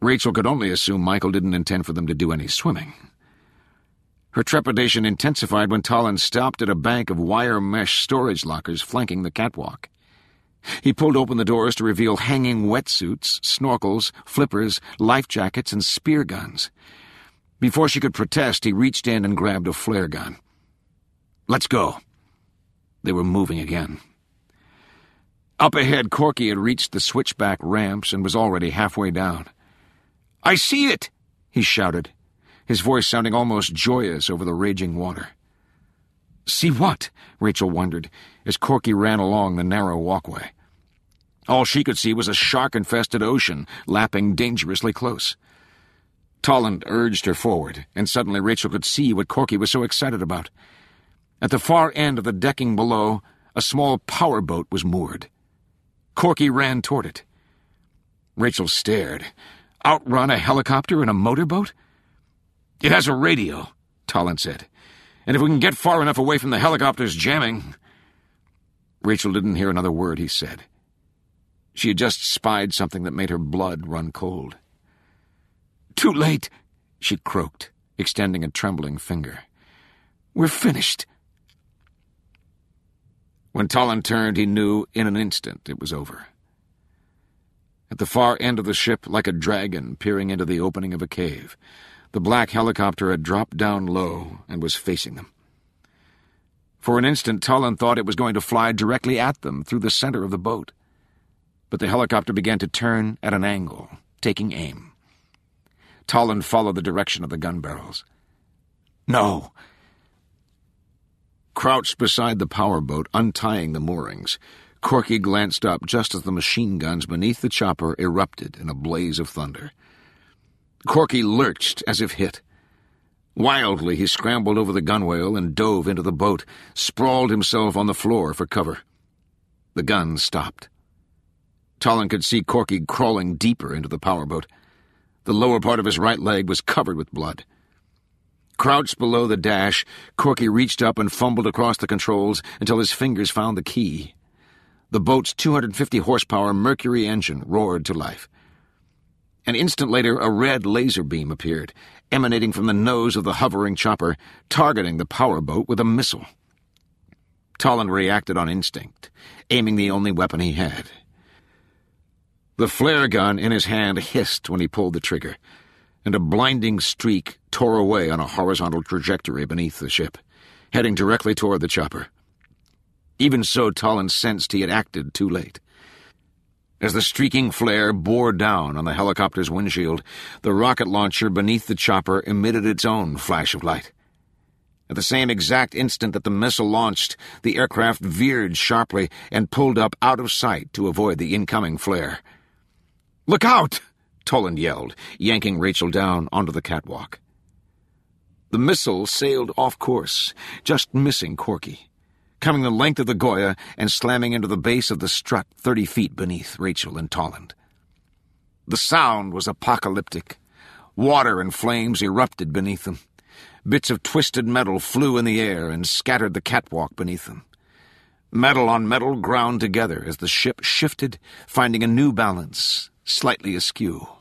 Rachel could only assume Michael didn't intend for them to do any swimming. Her trepidation intensified when Tolland stopped at a bank of wire mesh storage lockers flanking the catwalk. He pulled open the doors to reveal hanging wetsuits, snorkels, flippers, life jackets, and spear guns. Before she could protest, he reached in and grabbed a flare gun. "Let's go." They were moving again. Up ahead, Corky had reached the switchback ramps and was already halfway down. "I see it!" he shouted, his voice sounding almost joyous over the raging water. "See what?" Rachel wondered, as Corky ran along the narrow walkway. All she could see was a shark-infested ocean lapping dangerously close. Tolland urged her forward, and suddenly Rachel could see what Corky was so excited about. At the far end of the decking below, a small powerboat was moored. Corky ran toward it. Rachel stared. Outrun a helicopter and a motorboat? "It has a radio," Tolland said. "And if we can get far enough away from the helicopter's jamming—" Rachel didn't hear another word he said. She had just spied something that made her blood run cold. "Too late," she croaked, extending a trembling finger. "We're finished." When Tolland turned, he knew in an instant it was over. At the far end of the ship, like a dragon peering into the opening of a cave, the black helicopter had dropped down low and was facing them. For an instant, Tolland thought it was going to fly directly at them through the center of the boat. But the helicopter began to turn at an angle, taking aim. Tolland followed the direction of the gun barrels. "No!" Crouched beside the powerboat, untying the moorings, Corky glanced up just as the machine guns beneath the chopper erupted in a blaze of thunder. Corky lurched as if hit. Wildly, he scrambled over the gunwale and dove into the boat, sprawled himself on the floor for cover. The guns stopped. Tolland could see Corky crawling deeper into the powerboat. The lower part of his right leg was covered with blood. Crouched below the dash, Corky reached up and fumbled across the controls until his fingers found the key. The boat's 250-horsepower Mercury engine roared to life. An instant later, a red laser beam appeared, emanating from the nose of the hovering chopper, targeting the powerboat with a missile. Tolland reacted on instinct, aiming the only weapon he had. The flare gun in his hand hissed when he pulled the trigger, and a blinding streak tore away on a horizontal trajectory beneath the ship, heading directly toward the chopper. Even so, Tolland sensed he had acted too late. As the streaking flare bore down on the helicopter's windshield, the rocket launcher beneath the chopper emitted its own flash of light. At the same exact instant that the missile launched, the aircraft veered sharply and pulled up out of sight to avoid the incoming flare. "Look out!" Tolland yelled, yanking Rachel down onto the catwalk. The missile sailed off course, just missing Corky, coming the length of the Goya and slamming into the base of the strut 30 feet beneath Rachel and Tolland. The sound was apocalyptic. Water and flames erupted beneath them. Bits of twisted metal flew in the air and scattered the catwalk beneath them. Metal on metal ground together as the ship shifted, finding a new balance, slightly askew.